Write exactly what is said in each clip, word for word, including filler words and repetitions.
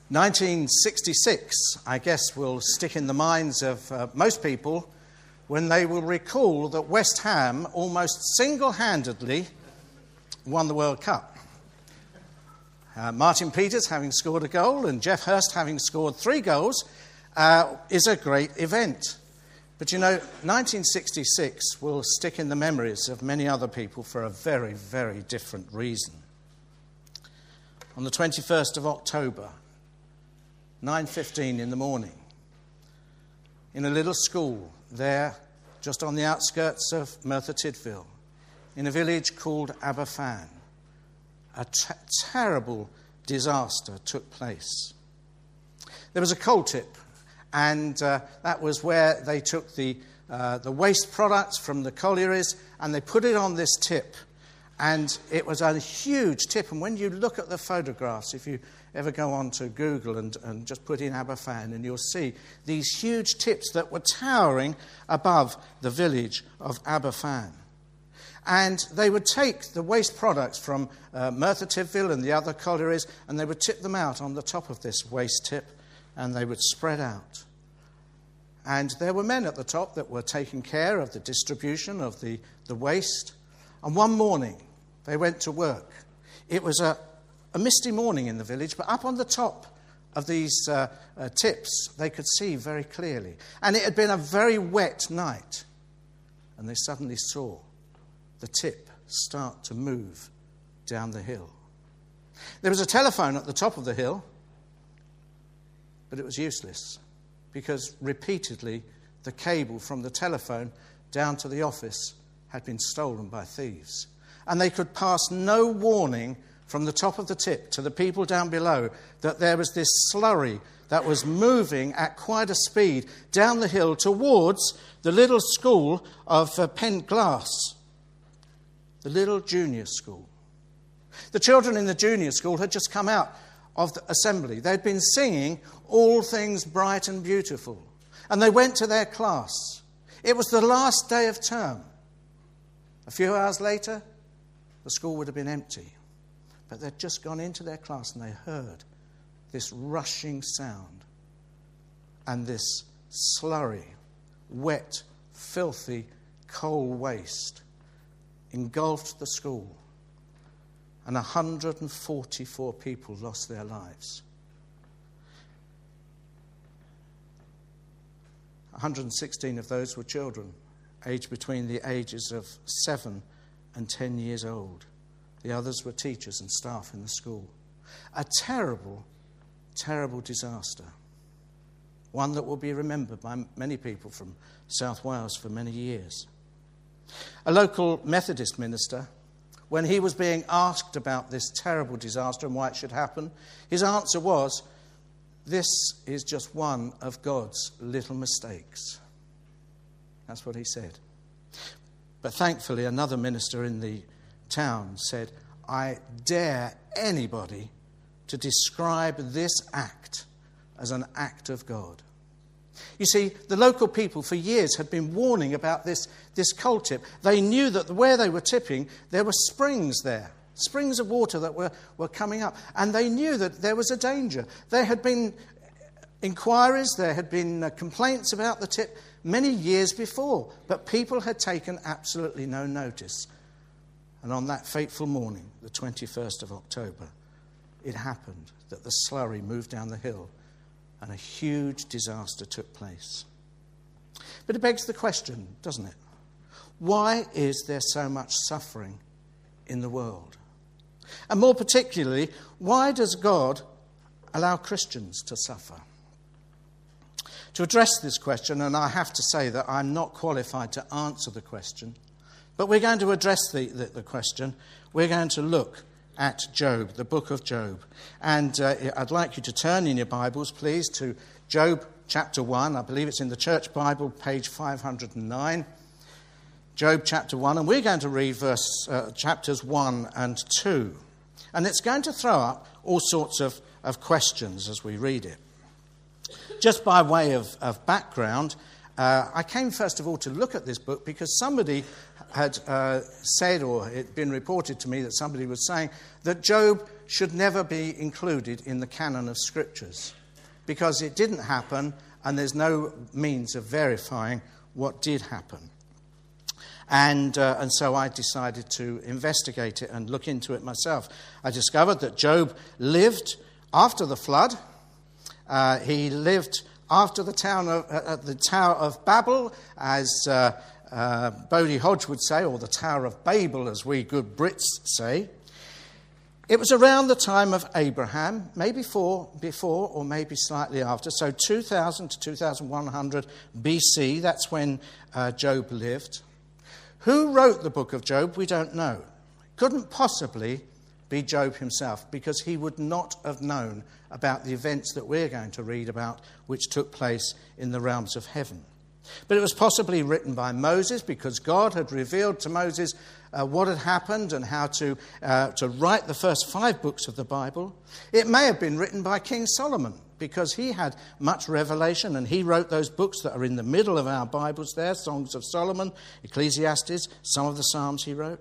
nineteen sixty-six, I guess, will stick in the minds of uh, most people when they will recall that West Ham almost single-handedly won the World Cup. Uh, Martin Peters having scored a goal and Geoff Hurst having scored three goals uh, is a great event. But you know, nineteen sixty-six will stick in the memories of many other people for a very, very different reason. On the twenty-first of October, nine fifteen in the morning, in a little school there, just on the outskirts of Merthyr Tydfil, in a village called Aberfan, a t- terrible disaster took place. There was a coal tip, and uh, that was where they took the, uh, the waste products from the collieries and they put it on this tip. And it was a huge tip. And when you look at the photographs, if you ever go on to Google and, and just put in Aberfan, and you'll see these huge tips that were towering above the village of Aberfan. And they would take the waste products from uh, Merthyr Tydfil and the other collieries, and they would tip them out on the top of this waste tip, and they would spread out. And there were men at the top that were taking care of the distribution of the, the waste. And one morning, they went to work. It was a, a misty morning in the village, but up on the top of these uh, uh, tips, they could see very clearly. And it had been a very wet night. And they suddenly saw the tip start to move down the hill. There was a telephone at the top of the hill, but it was useless because repeatedly the cable from the telephone down to the office had been stolen by thieves. And they could pass no warning from the top of the tip to the people down below that there was this slurry that was moving at quite a speed down the hill towards the little school of uh, Pentglas, the little junior school. The children in the junior school had just come out of the assembly. They'd been singing All Things Bright and Beautiful. And they went to their class. It was the last day of term. A few hours later, the school would have been empty. But they'd just gone into their class and they heard this rushing sound and this slurry, wet, filthy, coal waste engulfed the school. And one hundred forty-four people lost their lives. one hundred sixteen of those were children, aged between the ages of seven and ten years old. The others were teachers and staff in the school. A terrible, terrible disaster. One that will be remembered by many people from South Wales for many years. A local Methodist minister, when he was being asked about this terrible disaster and why it should happen, his answer was, "This is just one of God's little mistakes." That's what he said. But thankfully, another minister in the town said, "I dare anybody to describe this act as an act of God." You see, the local people for years had been warning about this, this coal tip. They knew that where they were tipping, there were springs there, springs of water that were, were coming up. And they knew that there was a danger. There had been inquiries, there had been uh, complaints about the tip many years before, but people had taken absolutely no notice. And on that fateful morning, the twenty-first of October, it happened that the slurry moved down the hill and a huge disaster took place. But it begs the question, doesn't it? Why is there so much suffering in the world? And more particularly, why does God allow Christians to suffer? To address this question, and I have to say that I'm not qualified to answer the question, but we're going to address the, the, the question. We're going to look at Job, the book of Job. And uh, I'd like you to turn in your Bibles, please, to Job chapter one. I believe it's in the Church Bible, page five hundred nine. Job chapter one. And we're going to read verse uh, chapters one and two. And it's going to throw up all sorts of, of questions as we read it. Just by way of, of background, uh, I came first of all to look at this book because somebody had uh, said, or it had been reported to me that somebody was saying that Job should never be included in the canon of scriptures because it didn't happen and there's no means of verifying what did happen. And, uh, and so I decided to investigate it and look into it myself. I discovered that Job lived after the flood. Uh, he lived after the, town of, uh, the Tower of Babel, as uh, uh, Bodie Hodge would say, or the Tower of Babel, as we good Brits say. It was around the time of Abraham, maybe before, before or maybe slightly after, so two thousand to two thousand one hundred B C, that's when uh, Job lived. Who wrote the book of Job, we don't know. Couldn't possibly be Job himself, because he would not have known about the events that we're going to read about, which took place in the realms of heaven. But it was possibly written by Moses, because God had revealed to Moses uh, what had happened and how to, uh, to write the first five books of the Bible. It may have been written by King Solomon, because he had much revelation and he wrote those books that are in the middle of our Bibles there, Songs of Solomon, Ecclesiastes, some of the Psalms he wrote.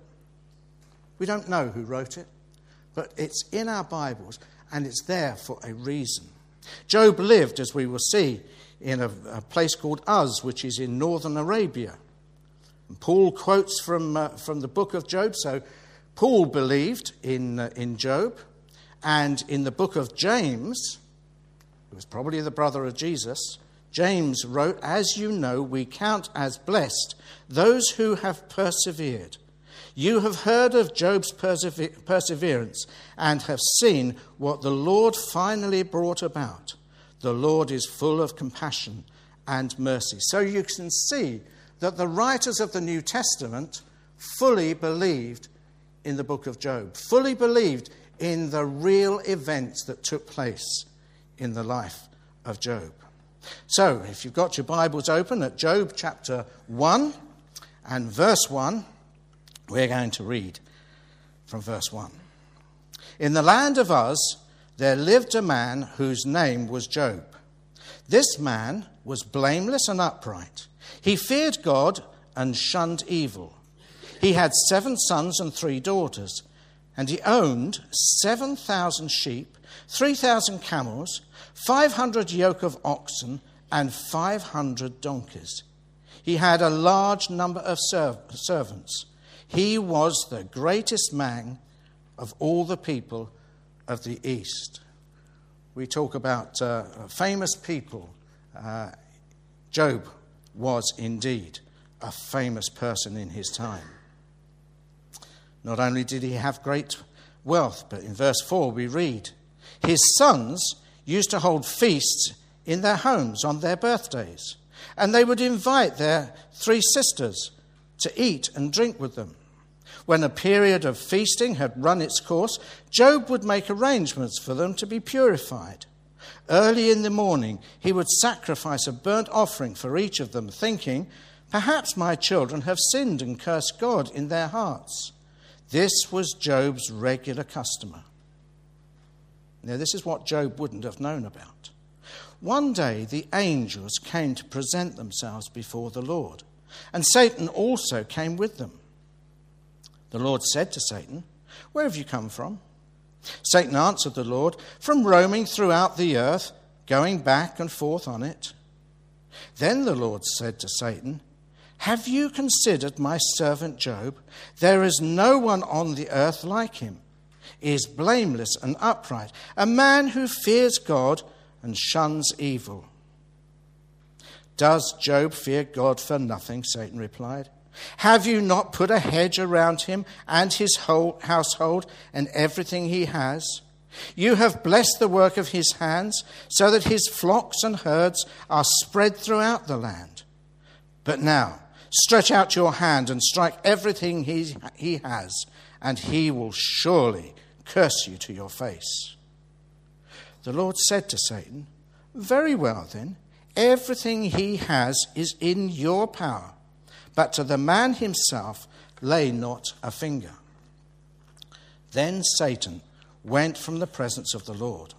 We don't know who wrote it, but it's in our Bibles and it's there for a reason. Job lived, as we will see, in a, a place called Uz, which is in northern Arabia. And Paul quotes from, uh, from the book of Job, so Paul believed in, uh, in Job, and in the book of James, who was probably the brother of Jesus, James wrote, "As you know, we count as blessed those who have persevered. You have heard of Job's persever- perseverance and have seen what the Lord finally brought about. The Lord is full of compassion and mercy." So you can see that the writers of the New Testament fully believed in the book of Job, fully believed in the real events that took place in the life of Job. So, if you've got your Bibles open at Job chapter one and verse one, we're going to read from verse one. "In the land of Uz there lived a man whose name was Job. This man was blameless and upright. He feared God and shunned evil. He had seven sons and three daughters, and he owned seven thousand sheep, three thousand camels, five hundred yoke of oxen, and five hundred donkeys. He had a large number of serv- servants. He was the greatest man of all the people of the East." We talk about uh, famous people. Uh, Job was indeed a famous person in his time. Not only did he have great wealth, but in verse four we read, "His sons used to hold feasts in their homes on their birthdays, and they would invite their three sisters to eat and drink with them. When a period of feasting had run its course, Job would make arrangements for them to be purified. Early in the morning, he would sacrifice a burnt offering for each of them, thinking, 'Perhaps my children have sinned and cursed God in their hearts.' This was Job's regular customer." Now, this is what Job wouldn't have known about. One day, the angels came to present themselves before the Lord, and Satan also came with them. The Lord said to Satan, "Where have you come from?" Satan answered the Lord, "From roaming throughout the earth, going back and forth on it." Then the Lord said to Satan, "Have you considered my servant Job? There is no one on the earth like him. He is blameless and upright, a man who fears God and shuns evil." "Does Job fear God for nothing?" Satan replied. "Have you not put a hedge around him and his whole household and everything he has? You have blessed the work of his hands, so that his flocks and herds are spread throughout the land. But now, stretch out your hand and strike everything he, he has, and he will surely curse you to your face." The Lord said to Satan, "Very well then, everything he has is in your power, but to the man himself lay not a finger." Then Satan went from the presence of the Lord.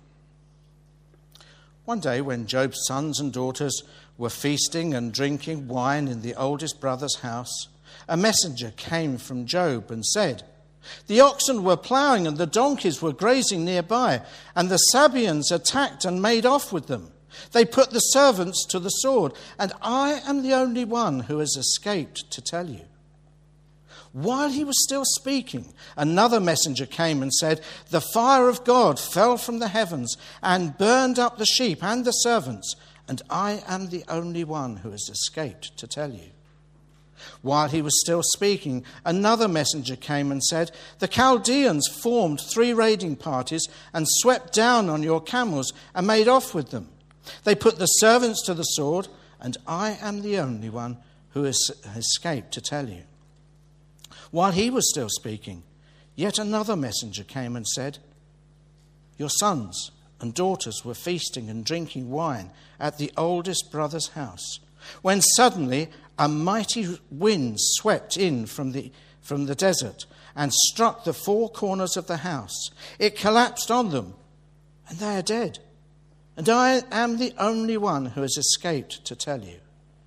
One day when Job's sons and daughters were feasting and drinking wine in the oldest brother's house, a messenger came from Job and said, The oxen were ploughing and the donkeys were grazing nearby, and the Sabaeans attacked and made off with them. They put the servants to the sword, and I am the only one who has escaped to tell you." While he was still speaking, another messenger came and said, "The fire of God fell from the heavens and burned up the sheep and the servants, and I am the only one who has escaped to tell you." While he was still speaking, another messenger came and said, "The Chaldeans formed three raiding parties and swept down on your camels and made off with them. They put the servants to the sword, and I am the only one who has escaped to tell you." While he was still speaking, yet another messenger came and said, "Your sons and daughters were feasting and drinking wine at the oldest brother's house, when suddenly a mighty wind swept in from the, from the desert and struck the four corners of the house. It collapsed on them, and they are dead. And I am the only one who has escaped to tell you."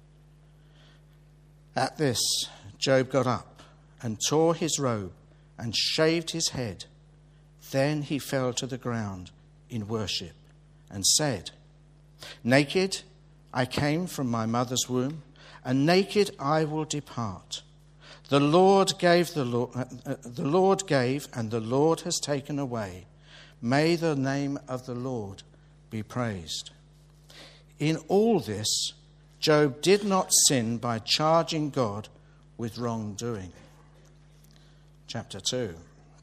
At this, Job got up and tore his robe and shaved his head. Then he fell to the ground in worship and said, "Naked I came from my mother's womb, and naked I will depart. The Lord gave, the Lord, uh, the Lord gave, and the Lord has taken away. May the name of the Lord be praised." In all this, Job did not sin by charging God with wrongdoing. Chapter two.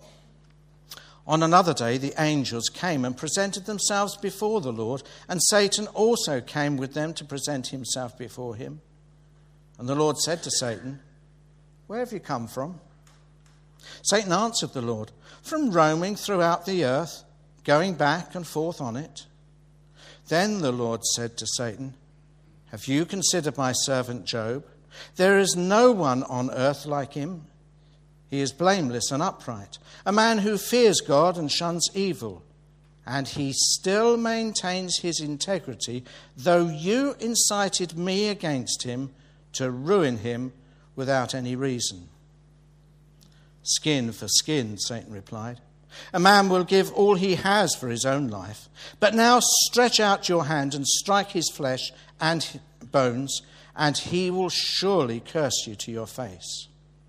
On another day, the angels came and presented themselves before the Lord, and Satan also came with them to present himself before him. And the Lord said to Satan, "Where have you come from?" Satan answered the Lord, "From roaming throughout the earth, going back and forth on it." Then the Lord said to Satan, "Have you considered my servant Job? There is no one on earth like him. He is blameless and upright, a man who fears God and shuns evil. And he still maintains his integrity, though you incited me against him to ruin him without any reason." "Skin for skin," Satan replied. "A man will give all he has for his own life. But now stretch out your hand and strike his flesh and bones, and he will surely curse you to your face."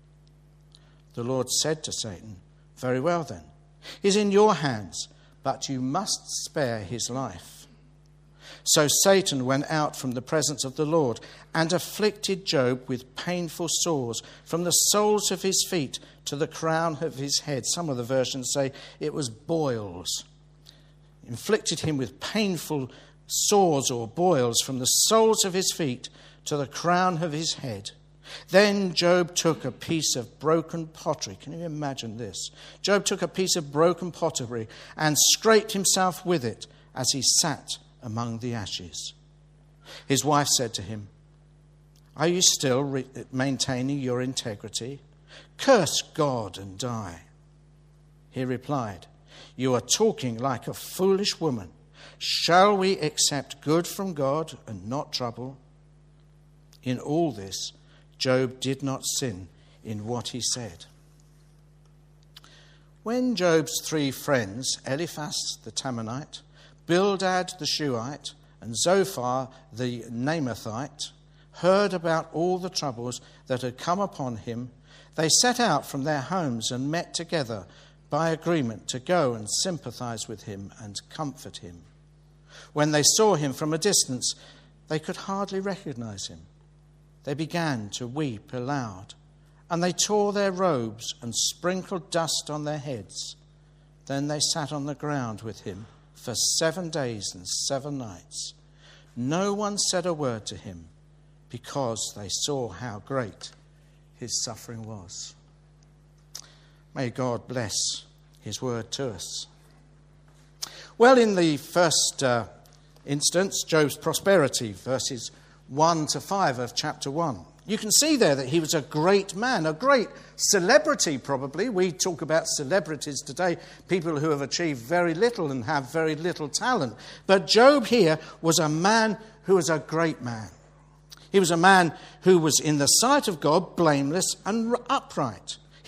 The Lord said to Satan, "Very well then, he's in your hands, but you must spare his life." So Satan went out from the presence of the Lord and afflicted Job with painful sores from the soles of his feet to the crown of his head. Some of the versions say it was boils. Inflicted him with painful sores or boils from the soles of his feet to the crown of his head. Then Job took a piece of broken pottery. Can you imagine this? Job took a piece of broken pottery and scraped himself with it as he sat among the ashes. His wife said to him, "Are you still re- maintaining your integrity? Curse God and die." He replied, "You are talking like a foolish woman. Shall we accept good from God and not trouble?" In all this, Job did not sin in what he said. When Job's three friends, Eliphaz the Temanite, Bildad the Shuhite, and Zophar the Naamathite, heard about all the troubles that had come upon him, they set out from their homes and met together by agreement to go and sympathize with him and comfort him. When they saw him from a distance, they could hardly recognize him. They began to weep aloud, and they tore their robes and sprinkled dust on their heads. Then they sat on the ground with him for seven days and seven nights. No one said a word to him, because they saw how great his suffering was. May God bless his word to us. Well, in the first uh, instance, Job's prosperity, verses one to five of chapter one. You can see there that he was a great man, a great celebrity probably. We talk about celebrities today, people who have achieved very little and have very little talent. But Job here was a man who was a great man. He was a man who was in the sight of God blameless and upright. He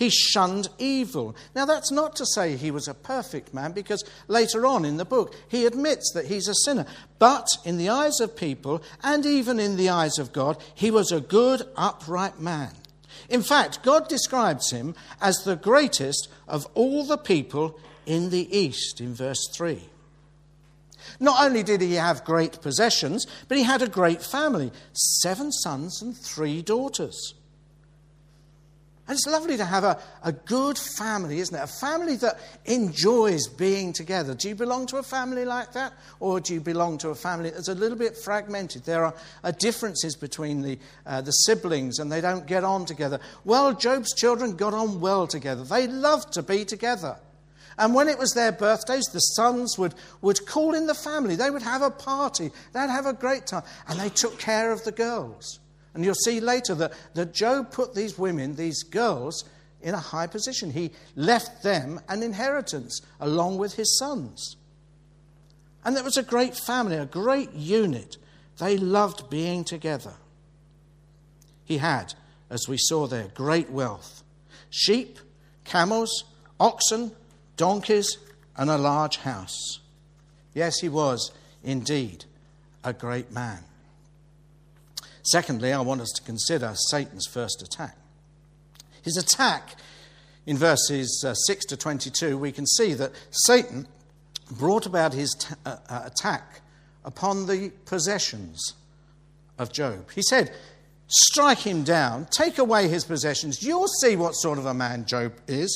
He shunned evil. Now, that's not to say he was a perfect man, because later on in the book, he admits that he's a sinner. But in the eyes of people, and even in the eyes of God, he was a good, upright man. In fact, God describes him as the greatest of all the people in the East, in verse three. Not only did he have great possessions, but he had a great family, seven sons and three daughters. And it's lovely to have a, a good family, isn't it? A family that enjoys being together. Do you belong to a family like that? Or do you belong to a family that's a little bit fragmented? There are, are differences between the, uh, the siblings, and they don't get on together. Well, Job's children got on well together. They loved to be together. And when it was their birthdays, the sons would, would call in the family. They would have a party. They'd have a great time. And they took care of the girls. And you'll see later that, that Job put these women, these girls, in a high position. He left them an inheritance along with his sons. And there was a great family, a great unit. They loved being together. He had, as we saw there, great wealth. Sheep, camels, oxen, donkeys, and a large house. Yes, he was indeed a great man. Secondly, I want us to consider Satan's first attack. His attack in verses uh, six to twenty-two, we can see that Satan brought about his t- uh, uh, attack upon the possessions of Job. He said, strike him down, take away his possessions, you'll see what sort of a man Job is.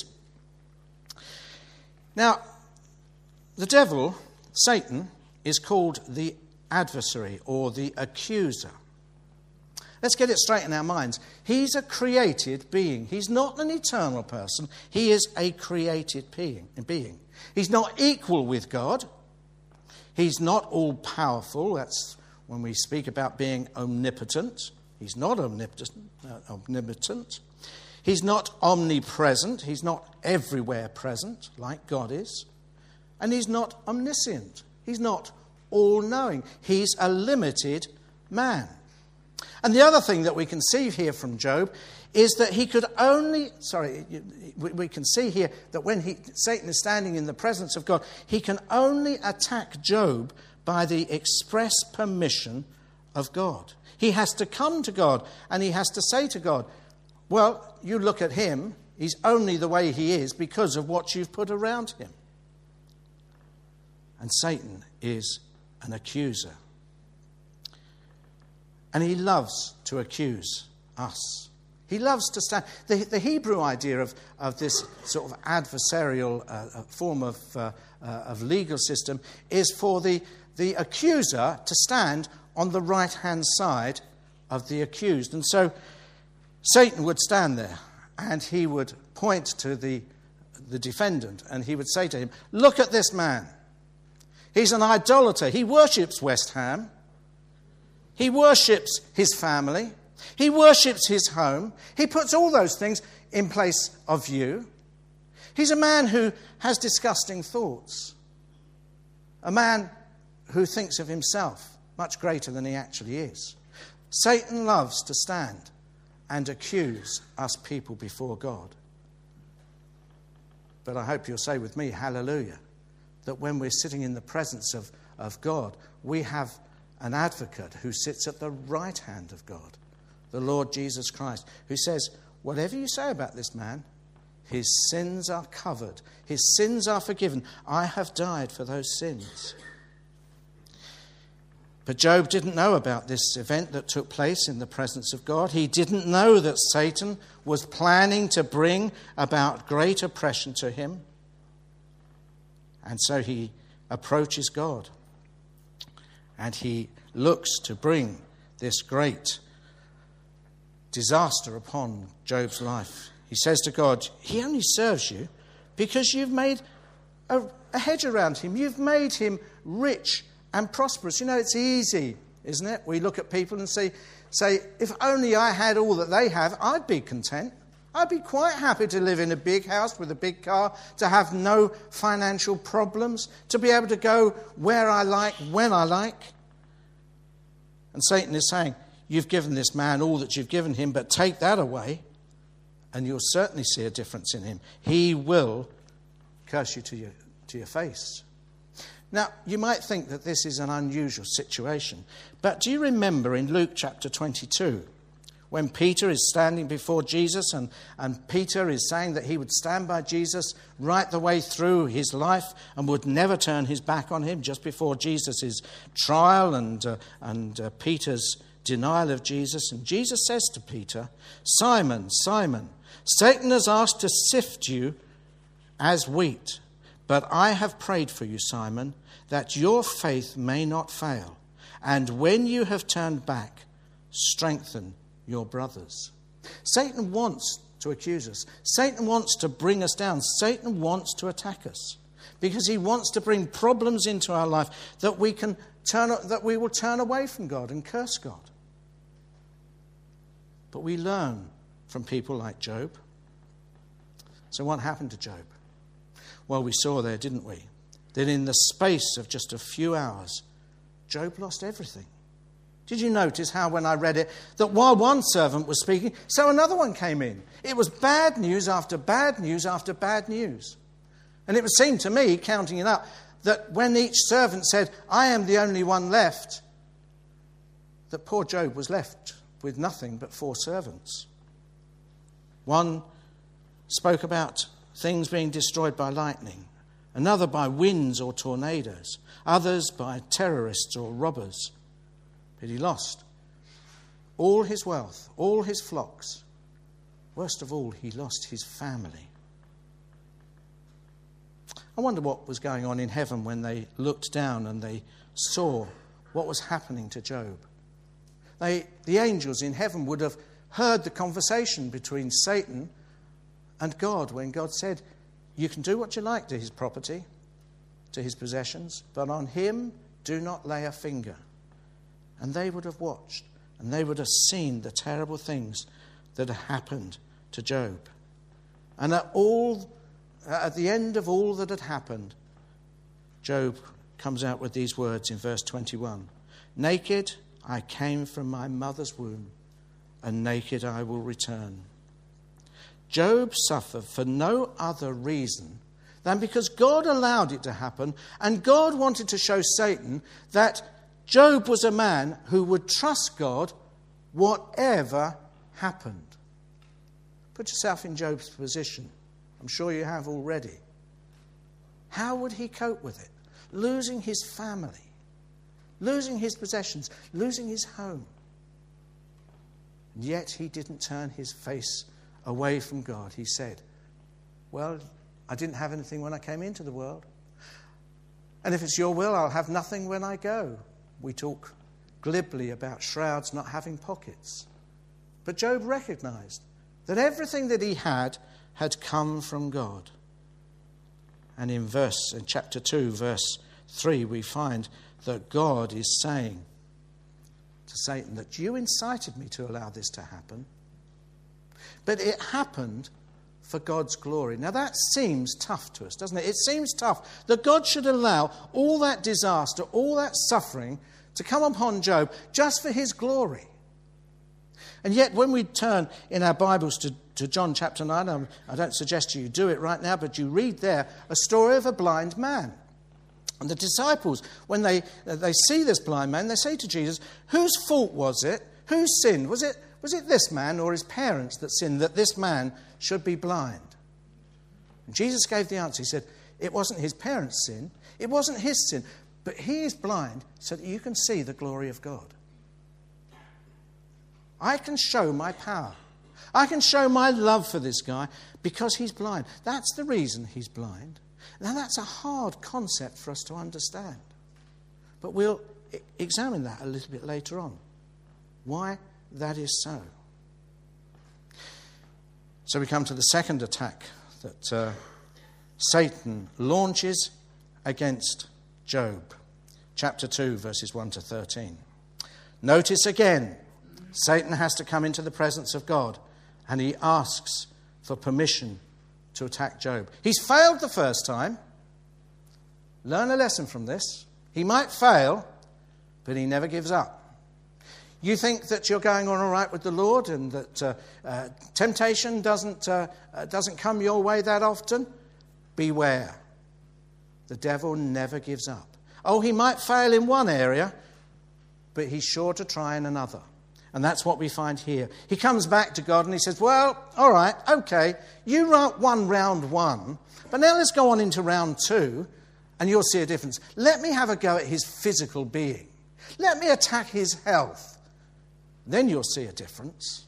Now, the devil, Satan, is called the adversary or the accuser. Let's get it straight in our minds. He's a created being. He's not an eternal person. He is a created being. He's not equal with God. He's not all-powerful. That's when we speak about being omnipotent. He's not omnipotent. Uh, omnipotent. He's not omnipresent. He's not everywhere present like God is. And he's not omniscient. He's not all-knowing. He's a limited man. And the other thing that we can see here from Job is that he could only, sorry, we can see here that when he, Satan is standing in the presence of God, he can only attack Job by the express permission of God. He has to come to God and he has to say to God, well, you look at him, he's only the way he is because of what you've put around him. And Satan is an accuser. And he loves to accuse us. He loves to stand. The, the Hebrew idea of, of this sort of adversarial uh, form of, uh, uh, of legal system is for the, the accuser to stand on the right-hand side of the accused. And so Satan would stand there and he would point to the, the defendant and he would say to him, look at this man. He's an idolater. He worships West Ham. He worships his family. He worships his home. He puts all those things in place of you. He's a man who has disgusting thoughts. A man who thinks of himself much greater than he actually is. Satan loves to stand and accuse us people before God. But I hope you'll say with me, hallelujah, that when we're sitting in the presence of, of God, we have an advocate who sits at the right hand of God, the Lord Jesus Christ, who says, whatever you say about this man, his sins are covered. His sins are forgiven. I have died for those sins. But Job didn't know about this event that took place in the presence of God. He didn't know that Satan was planning to bring about great oppression to him. And so he approaches God. And he looks to bring this great disaster upon Job's life. He says to God, he only serves you because you've made a, a hedge around him. You've made him rich and prosperous. You know, it's easy, isn't it? We look at people and say, say, if only I had all that they have, I'd be content. I'd be quite happy to live in a big house with a big car, to have no financial problems, to be able to go where I like, when I like. And Satan is saying, you've given this man all that you've given him, but take that away and you'll certainly see a difference in him. He will curse you to your, to your face. Now, you might think that this is an unusual situation, but do you remember in Luke chapter twenty-two, when Peter is standing before Jesus, and, and Peter is saying that he would stand by Jesus right the way through his life and would never turn his back on him, just before Jesus' trial and, uh, and uh, Peter's denial of Jesus. And Jesus says to Peter, "Simon, Simon, Satan has asked to sift you as wheat, but I have prayed for you, Simon, that your faith may not fail. And when you have turned back, strengthen your brothers." Satan wants to accuse us. Satan wants to bring us down. Satan wants to attack us because he wants to bring problems into our life that we can turn, that we will turn away from God and curse God. But we learn from people like Job. So what happened to Job? Well, we saw there, didn't we, that in the space of just a few hours, Job lost everything. Did you notice how when I read it, that while one servant was speaking, so another one came in? It was bad news after bad news after bad news. And it would seem to me, counting it up, that when each servant said, "I am the only one left," that poor Job was left with nothing but four servants. One spoke about things being destroyed by lightning, another by winds or tornadoes, others by terrorists or robbers. But he lost all his wealth, all his flocks. Worst of all, he lost his family. I wonder what was going on in heaven when they looked down and they saw what was happening to Job. They, the angels in heaven would have heard the conversation between Satan and God when God said, "You can do what you like to his property, to his possessions, but on him do not lay a finger." And they would have watched, and they would have seen the terrible things that had happened to Job. And at all, at the end of all that had happened, Job comes out with these words in verse twenty-one. "Naked I came from my mother's womb, and naked I will return." Job suffered for no other reason than because God allowed it to happen, and God wanted to show Satan that Job was a man who would trust God whatever happened. Put yourself in Job's position. I'm sure you have already. How would he cope with it? Losing his family, losing his possessions, losing his home. And yet he didn't turn his face away from God. He said, "Well, I didn't have anything when I came into the world. And if it's your will, I'll have nothing when I go." We talk glibly about shrouds not having pockets. But Job recognized that everything that he had had come from God. And in verse, in chapter two, verse three, we find that God is saying to Satan that you incited me to allow this to happen. But it happened for God's glory. Now that seems tough to us, doesn't it? It seems tough that God should allow all that disaster, all that suffering to come upon Job just for his glory. And yet when we turn in our Bibles to, to John chapter nine, um, I don't suggest you do it right now, but you read there a story of a blind man. And the disciples, when they, they see this blind man, they say to Jesus, "Whose fault was it? Who sinned? Was it Was it this man or his parents that sinned that this man should be blind?" And Jesus gave the answer. He said, it wasn't his parents' sin. It wasn't his sin. But he is blind so that you can see the glory of God. I can show my power. I can show my love for this guy because he's blind. That's the reason he's blind. Now that's a hard concept for us to understand. But we'll examine that a little bit later on. Why that is so. So we come to the second attack that uh, Satan launches against Job. Chapter two, verses one to thirteen. Notice again, Satan has to come into the presence of God and he asks for permission to attack Job. He's failed the first time. Learn a lesson from this. He might fail, but he never gives up. You think that you're going on all right with the Lord and that uh, uh, temptation doesn't, uh, uh, doesn't come your way that often? Beware. The devil never gives up. Oh, he might fail in one area, but he's sure to try in another. And that's what we find here. He comes back to God and he says, well, all right, okay, you won round one, but now let's go on into round two and you'll see a difference. Let me have a go at his physical being. Let me attack his health. Then you'll see a difference.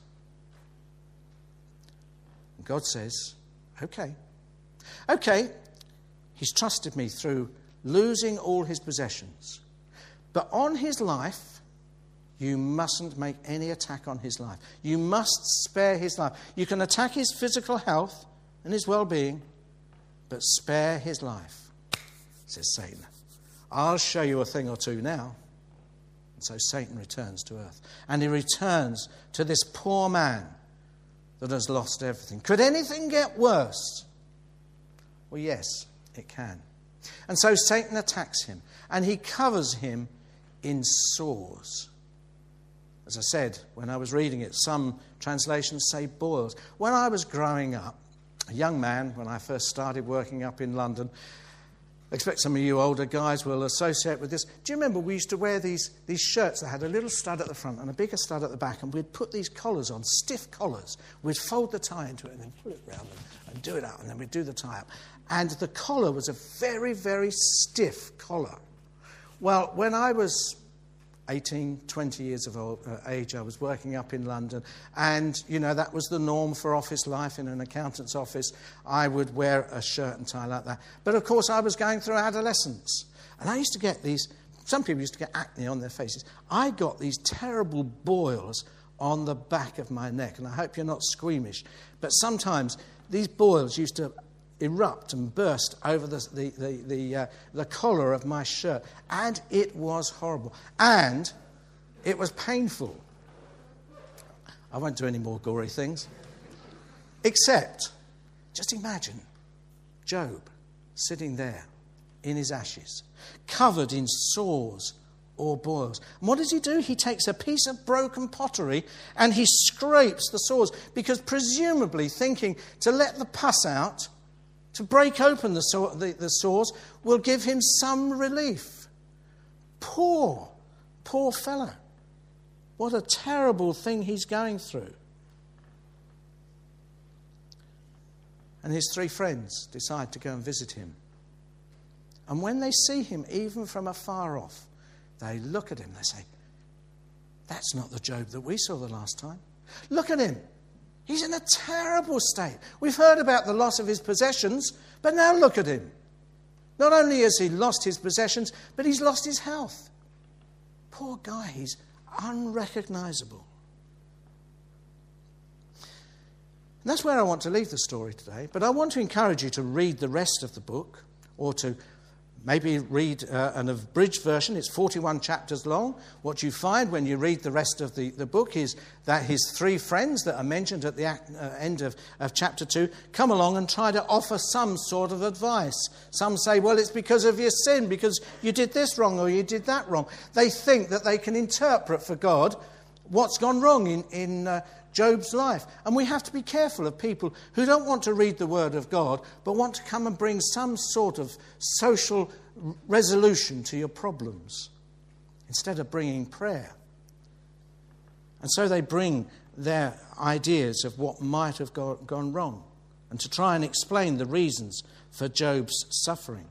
And God says, okay, okay, he's trusted me through losing all his possessions. But on his life, you mustn't make any attack on his life. You must spare his life. You can attack his physical health and his well-being, but spare his life, says Satan. I'll show you a thing or two now. And so Satan returns to earth. And he returns to this poor man that has lost everything. Could anything get worse? Well, yes, it can. And so Satan attacks him. And he covers him in sores. As I said, when I was reading it, some translations say boils. When I was growing up, a young man, when I first started working up in London, I expect some of you older guys will associate with this. Do you remember we used to wear these, these shirts that had a little stud at the front and a bigger stud at the back, and we'd put these collars on, stiff collars. We'd fold the tie into it and then pull it round and, and do it out, and then we'd do the tie up. And the collar was a very, very stiff collar. Well, when I was eighteen, twenty years of old, uh, age, I was working up in London, and, you know, that was the norm for office life in an accountant's office. I would wear a shirt and tie like that. But, of course, I was going through adolescence, and I used to get these, some people used to get acne on their faces. I got these terrible boils on the back of my neck, and I hope you're not squeamish, but sometimes these boils used to erupt and burst over the the the the, uh, the collar of my shirt, and it was horrible, and it was painful. I won't do any more gory things, except just imagine Job sitting there in his ashes, covered in sores or boils. And what does he do? He takes a piece of broken pottery and he scrapes the sores, because presumably thinking to let the pus out, to break open the, so- the, the sores, will give him some relief. Poor, poor fellow. What a terrible thing he's going through. And his three friends decide to go and visit him. And when they see him, even from afar off, they look at him, they say, that's not the Job that we saw the last time. Look at him. He's in a terrible state. We've heard about the loss of his possessions, but now look at him. Not only has he lost his possessions, but he's lost his health. Poor guy, he's unrecognisable. And that's where I want to leave the story today, but I want to encourage you to read the rest of the book, or to maybe read uh, an abridged version. It's forty-one chapters long. What you find when you read the rest of the, the book is that his three friends that are mentioned at the act, uh, end of, of chapter two come along and try to offer some sort of advice. Some say, well, it's because of your sin, because you did this wrong or you did that wrong. They think that they can interpret for God what's gone wrong in, in uh, Job's life. And we have to be careful of people who don't want to read the Word of God, but want to come and bring some sort of social resolution to your problems, instead of bringing prayer. And so they bring their ideas of what might have go- gone wrong, and to try and explain the reasons for Job's suffering.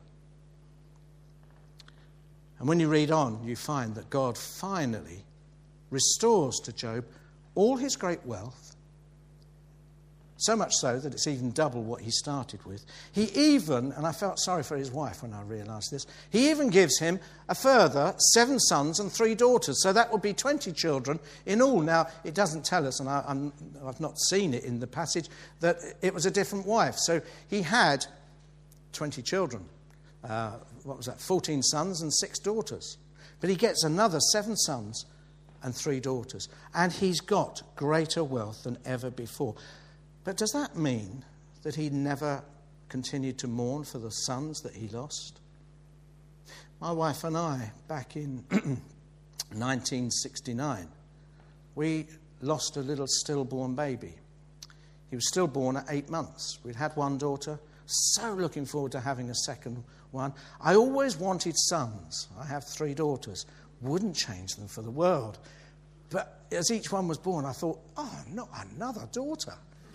And when you read on, you find that God finally restores to Job all his great wealth, so much so that it's even double what he started with. He even, and I felt sorry for his wife when I realised this, he even gives him a further seven sons and three daughters. So that would be twenty children in all. Now, it doesn't tell us, and I, I'm, I've not seen it in the passage, that it was a different wife. So he had twenty children. Uh, what was that? fourteen sons and six daughters. But he gets another seven sons and three daughters. And he's got greater wealth than ever before. But does that mean that he never continued to mourn for the sons that he lost? My wife and I, back in nineteen sixty-nine, we lost a little stillborn baby. He was stillborn at eight months. We'd had one daughter, so looking forward to having a second one. I always wanted sons. I have three daughters. Wouldn't change them for the world. But as each one was born, I thought, oh, not another daughter.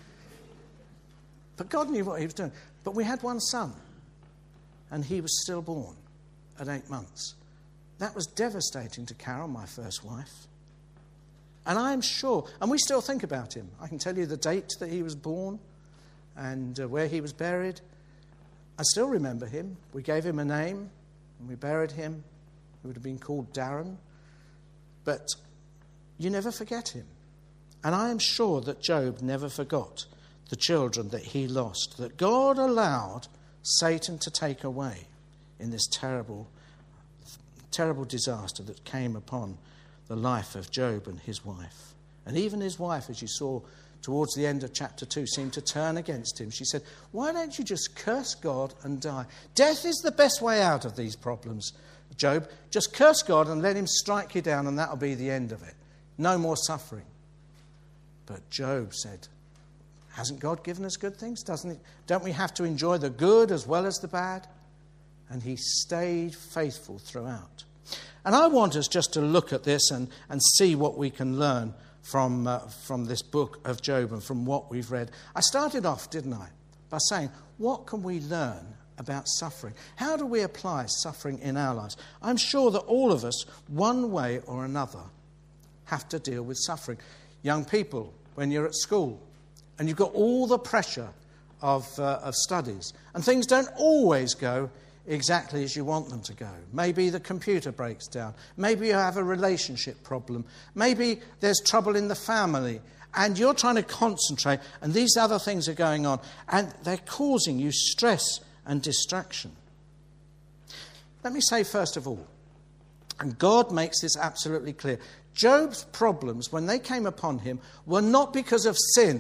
But God knew what he was doing. But we had one son, and he was stillborn at eight months. That was devastating to Carol, my first wife. And I am sure, and we still think about him. I can tell you the date that he was born and uh, where he was buried. I still remember him. We gave him a name and we buried him. He would have been called Darren. But you never forget him. And I am sure that Job never forgot the children that he lost, that God allowed Satan to take away in this terrible, terrible disaster that came upon the life of Job and his wife. And even his wife, as you saw towards the end of chapter two, seemed to turn against him. She said, why don't you just curse God and die? Death is the best way out of these problems, Job. Just curse God and let him strike you down, and that'll be the end of it. No more suffering. But Job said, hasn't God given us good things? Doesn't it? Don't we have to enjoy the good as well as the bad? And he stayed faithful throughout. And I want us just to look at this and, and see what we can learn from, uh, from this book of Job and from what we've read. I started off, didn't I, by saying, what can we learn about suffering? How do we apply suffering in our lives? I'm sure that all of us, one way or another, have to deal with suffering. Young people, when you're at school and you've got all the pressure of, uh, of studies, and things don't always go exactly as you want them to go. Maybe the computer breaks down. Maybe you have a relationship problem. Maybe there's trouble in the family and you're trying to concentrate and these other things are going on and they're causing you stress and distraction. Let me say first of all, and God makes this absolutely clear, Job's problems, when they came upon him, were not because of sin.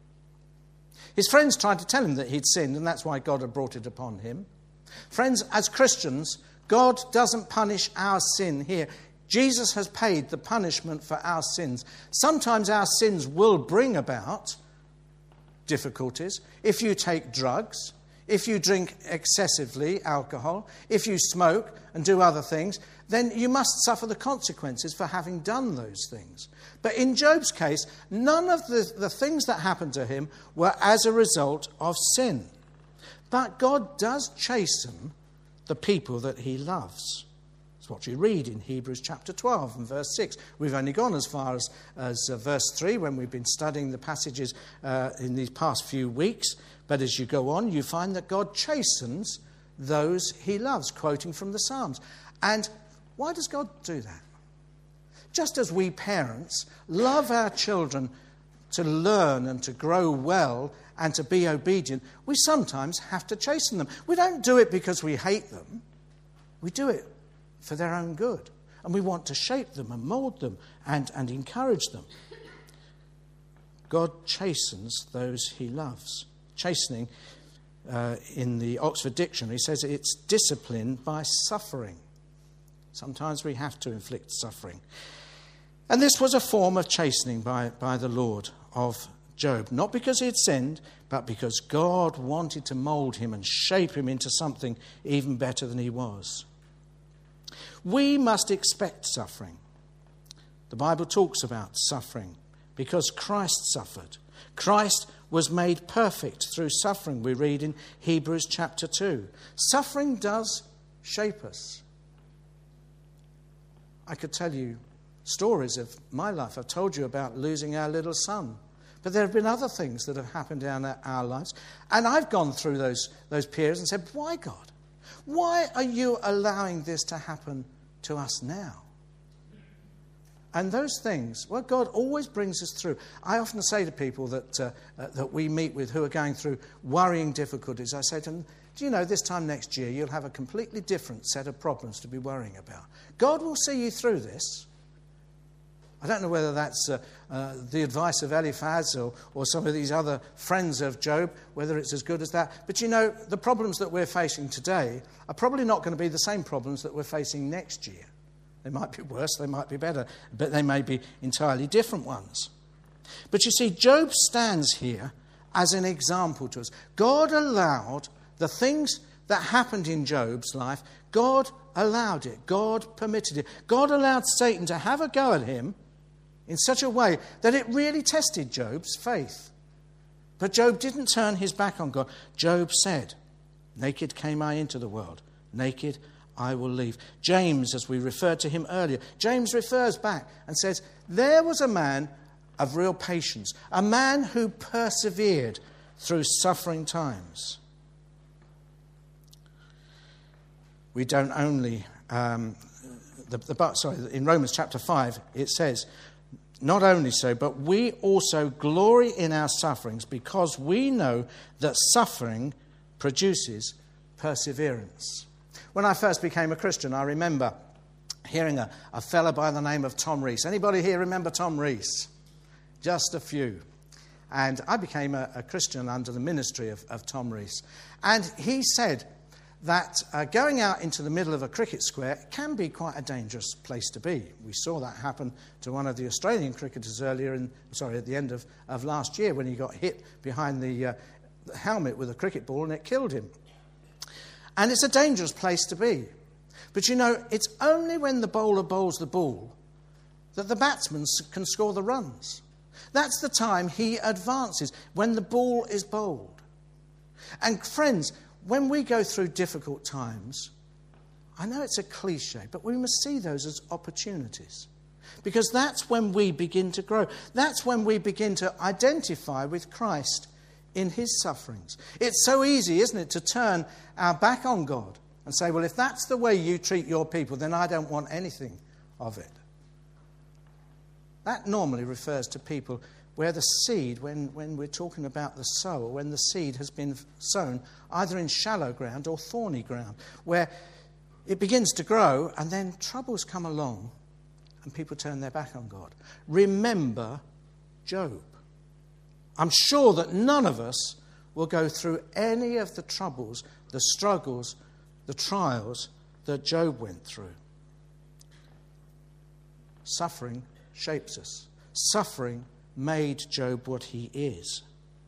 His friends tried to tell him that he'd sinned and that's why God had brought it upon him. Friends, as Christians, God doesn't punish our sin here. Jesus has paid the punishment for our sins. Sometimes our sins will bring about difficulties. If you take drugs, if you drink excessively alcohol, if you smoke and do other things, then you must suffer the consequences for having done those things. But in Job's case, none of the, the things that happened to him were as a result of sin. But God does chasten the people that he loves. It's what you read in Hebrews chapter twelve and verse six. We've only gone as far as, as uh, verse three when we've been studying the passages uh, in these past few weeks. But as you go on, you find that God chastens those he loves, quoting from the Psalms. And why does God do that? Just as we parents love our children to learn and to grow well and to be obedient, we sometimes have to chasten them. We don't do it because we hate them. We do it for their own good. And we want to shape them and mould them and, and encourage them. God chastens those he loves. Chastening, uh, in the Oxford Dictionary, says it's discipline by suffering. Sometimes we have to inflict suffering. And this was a form of chastening by, by the Lord of Job, not because he had sinned, but because God wanted to mould him and shape him into something even better than he was. We must expect suffering. The Bible talks about suffering because Christ suffered. Christ was made perfect through suffering, we read in Hebrews chapter two. Suffering does shape us. I could tell you stories of my life. I've told you about losing our little son. But there have been other things that have happened in our, our lives. And I've gone through those, those periods and said, why, God? Why are you allowing this to happen to us now? And those things, well, God always brings us through. I often say to people that, uh, uh, that we meet with who are going through worrying difficulties, I say to them, do you know, this time next year you'll have a completely different set of problems to be worrying about. God will see you through this. I don't know whether that's uh, uh, the advice of Eliphaz or, or some of these other friends of Job, whether it's as good as that. But you know, the problems that we're facing today are probably not going to be the same problems that we're facing next year. They might be worse, they might be better, but they may be entirely different ones. But you see, Job stands here as an example to us. God allowed the things that happened in Job's life, God allowed it. God permitted it. God allowed Satan to have a go at him in such a way that it really tested Job's faith. But Job didn't turn his back on God. Job said, naked came I into the world, naked I will leave. James, as we referred to him earlier, James refers back and says, there was a man of real patience, a man who persevered through suffering times. We don't only, um, the, the, sorry, in Romans chapter five, it says, not only so, but we also glory in our sufferings because we know that suffering produces perseverance. When I first became a Christian, I remember hearing a, a fella by the name of Tom Rees. Anybody here remember Tom Rees? Just a few. And I became a, a Christian under the ministry of, of Tom Rees. And he said that uh, going out into the middle of a cricket square can be quite a dangerous place to be. We saw that happen to one of the Australian cricketers earlier, in, sorry, at the end of, of last year when he got hit behind the, uh, the helmet with a cricket ball and it killed him. And it's a dangerous place to be. But you know, it's only when the bowler bowls the ball that the batsman can score the runs. That's the time he advances, when the ball is bowled. And friends, when we go through difficult times, I know it's a cliche, but we must see those as opportunities. Because that's when we begin to grow. That's when we begin to identify with Christ in his sufferings. It's so easy, isn't it, to turn our back on God and say, well, if that's the way you treat your people, then I don't want anything of it. That normally refers to people where the seed, when, when we're talking about the sower, when the seed has been sown either in shallow ground or thorny ground, where it begins to grow and then troubles come along and people turn their back on God. Remember Job. I'm sure that none of us will go through any of the troubles, the struggles, the trials that Job went through. Suffering shapes us. Suffering made Job what he is.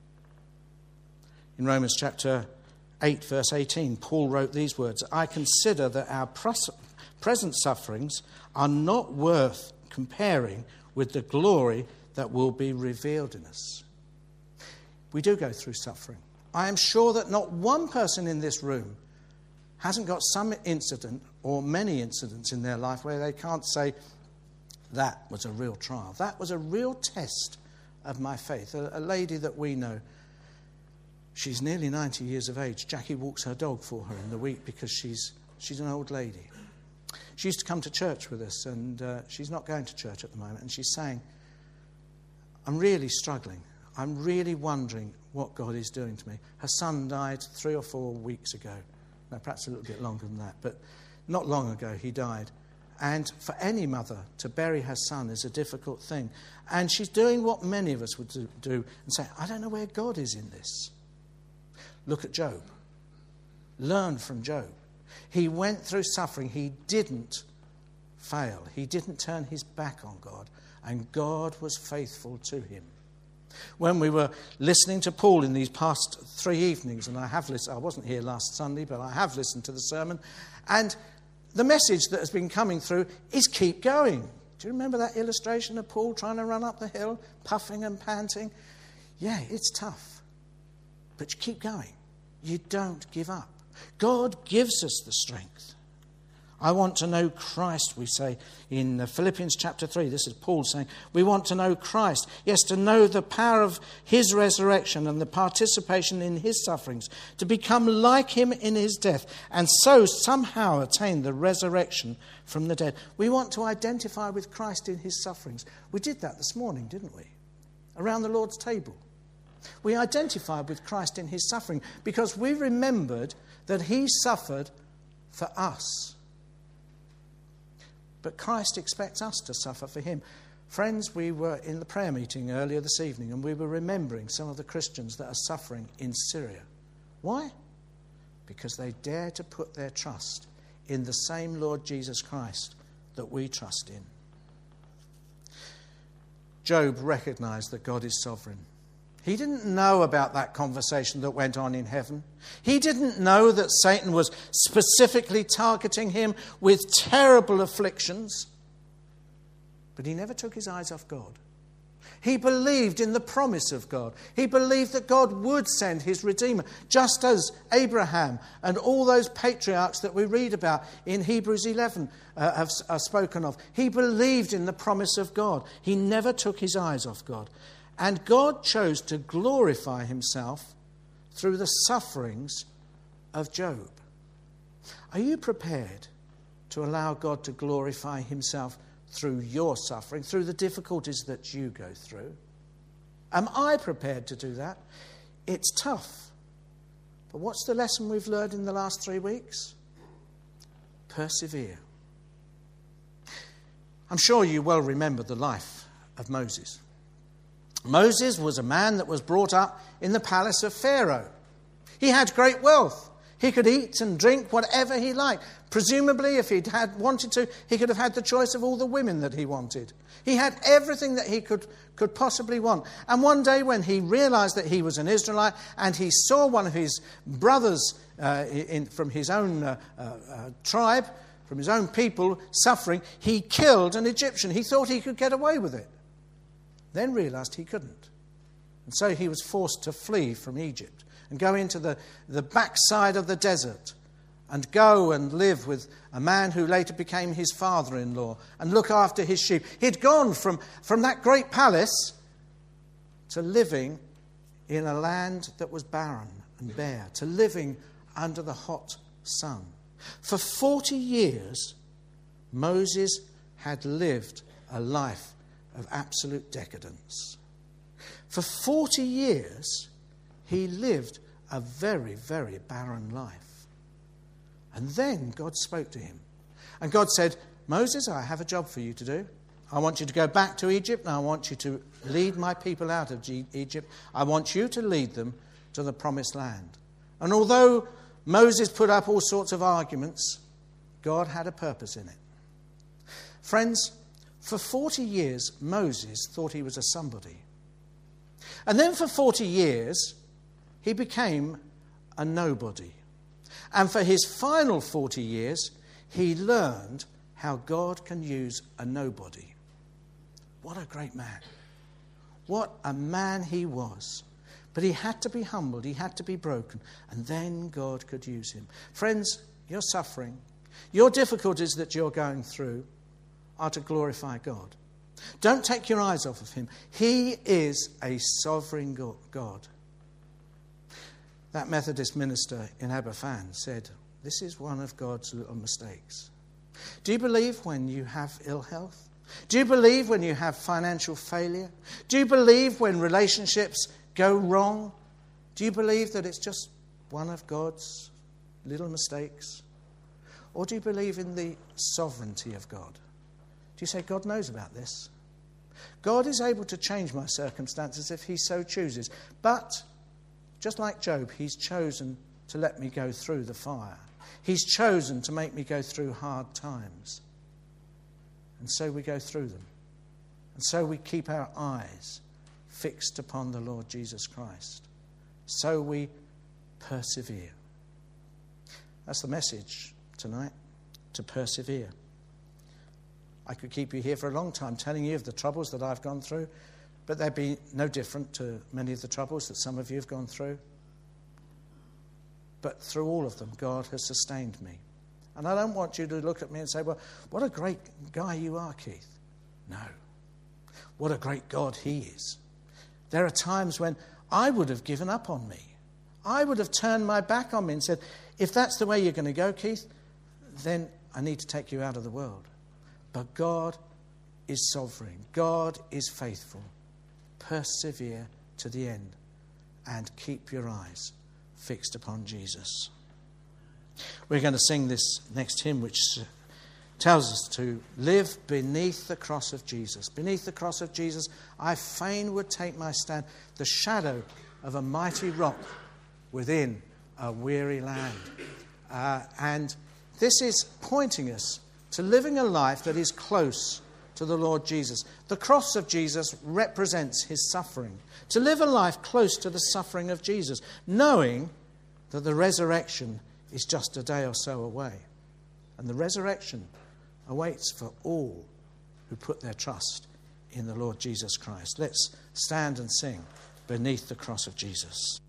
In Romans chapter eight, verse eighteen, Paul wrote these words, I consider that our present sufferings are not worth comparing with the glory that will be revealed in us. We do go through suffering. I am sure that not one person in this room hasn't got some incident or many incidents in their life where they can't say, that was a real trial. That was a real test of my faith. A, a lady that we know, she's nearly ninety years of age. Jackie walks her dog for her in the week because she's she's an old lady. She used to come to church with us, and uh, she's not going to church at the moment. And she's saying, I'm really struggling. I'm really wondering what God is doing to me. Her son died three or four weeks ago. No, perhaps a little bit longer than that, but not long ago he died. And for any mother to bury her son is a difficult thing. And she's doing what many of us would do and say, I don't know where God is in this. Look at Job. Learn from Job. He went through suffering. He didn't fail. He didn't turn his back on God. And God was faithful to him. When we were listening to Paul in these past three evenings, and I have listened, I wasn't here last Sunday, but I have listened to the sermon, and the message that has been coming through is keep going. Do you remember that illustration of Paul trying to run up the hill, puffing and panting? Yeah, it's tough. But you keep going. You don't give up. God gives us the strength. I want to know Christ, we say in Philippians chapter three. This is Paul saying, we want to know Christ. Yes, to know the power of his resurrection and the participation in his sufferings, to become like him in his death, and so somehow attain the resurrection from the dead. We want to identify with Christ in his sufferings. We did that this morning, didn't we? Around the Lord's table. We identified with Christ in his suffering because we remembered that he suffered for us. But Christ expects us to suffer for him. Friends, we were in the prayer meeting earlier this evening and we were remembering some of the Christians that are suffering in Syria. Why? Because they dare to put their trust in the same Lord Jesus Christ that we trust in. Job recognized that God is sovereign. He didn't know about that conversation that went on in heaven. He didn't know that Satan was specifically targeting him with terrible afflictions. But he never took his eyes off God. He believed in the promise of God. He believed that God would send his Redeemer, just as Abraham and all those patriarchs that we read about in Hebrews eleven uh, have, are spoken of. He believed in the promise of God. He never took his eyes off God. And God chose to glorify himself through the sufferings of Job. Are you prepared to allow God to glorify himself through your suffering, through the difficulties that you go through? Am I prepared to do that? It's tough. But what's the lesson we've learned in the last three weeks? Persevere. I'm sure you well remember the life of Moses. Moses was a man that was brought up in the palace of Pharaoh. He had great wealth. He could eat and drink whatever he liked. Presumably, if he'd had wanted to, he could have had the choice of all the women that he wanted. He had everything that he could, could possibly want. And one day when he realized that he was an Israelite and he saw one of his brothers uh, in, from his own uh, uh, uh, tribe, from his own people, suffering, he killed an Egyptian. He thought he could get away with it. Then realized he couldn't. And so he was forced to flee from Egypt and go into the, the backside of the desert and go and live with a man who later became his father-in-law and look after his sheep. He'd gone from, from that great palace to living in a land that was barren and bare, to living under the hot sun. For forty years, Moses had lived a life of absolute decadence. For forty years, he lived a very, very barren life. And then God spoke to him. And God said, Moses, I have a job for you to do. I want you to go back to Egypt, and I want you to lead my people out of Egypt. I want you to lead them to the promised land. And although Moses put up all sorts of arguments, God had a purpose in it. Friends, for forty years, Moses thought he was a somebody. And then for forty years, he became a nobody. And for his final forty years, he learned how God can use a nobody. What a great man. What a man he was. But he had to be humbled, he had to be broken, and then God could use him. Friends, your suffering, your difficulties that you're going through are to glorify God. Don't take your eyes off of him. He is a sovereign God. That Methodist minister in Aberfan said, this is one of God's little mistakes. Do you believe when you have ill health? Do you believe when you have financial failure? Do you believe when relationships go wrong? Do you believe that it's just one of God's little mistakes? Or do you believe in the sovereignty of God? Do you say, God knows about this? God is able to change my circumstances if he so chooses. But, just like Job, he's chosen to let me go through the fire. He's chosen to make me go through hard times. And so we go through them. And so we keep our eyes fixed upon the Lord Jesus Christ. So we persevere. That's the message tonight, to persevere. I could keep you here for a long time telling you of the troubles that I've gone through, but they'd be no different to many of the troubles that some of you have gone through. But through all of them, God has sustained me. And I don't want you to look at me and say, well, what a great guy you are, Keith. No. What a great God he is. There are times when I would have given up on me. I would have turned my back on me and said, if that's the way you're going to go, Keith, then I need to take you out of the world. But God is sovereign. God is faithful. Persevere to the end and keep your eyes fixed upon Jesus. We're going to sing this next hymn, which tells us to live beneath the cross of Jesus. Beneath the cross of Jesus, I fain would take my stand, the shadow of a mighty rock within a weary land. Uh, and this is pointing us to living a life that is close to the Lord Jesus. The cross of Jesus represents his suffering. To live a life close to the suffering of Jesus, knowing that the resurrection is just a day or so away. And the resurrection awaits for all who put their trust in the Lord Jesus Christ. Let's stand and sing Beneath the Cross of Jesus.